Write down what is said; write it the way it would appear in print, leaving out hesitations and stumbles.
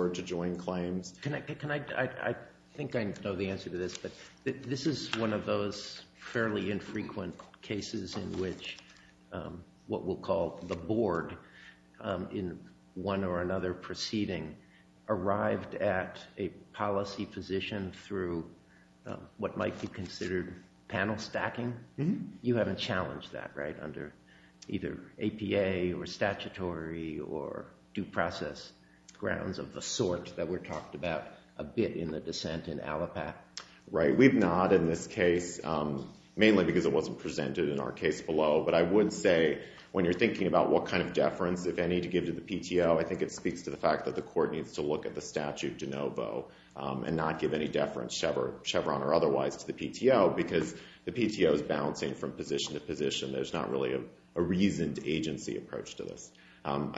were to join claims. I think I know the answer to this, but this is one of those fairly infrequent cases in which what we'll call the board in one or another proceeding arrived at a policy position through what might be considered panel stacking. Mm-hmm. You haven't challenged that, right, under either APA or statutory or due process grounds of the sort that were talked about a bit in the dissent in Allopat? Right. We've not in this case, mainly because it wasn't presented in our case below. But I would say when you're thinking about what kind of deference, if any, to give to the PTO, I think it speaks to the fact that the court needs to look at the statute de novo and not give any deference, Chevron or otherwise, to the PTO, because the PTO is bouncing from position to position. There's not really a reasoned agency approach to this. I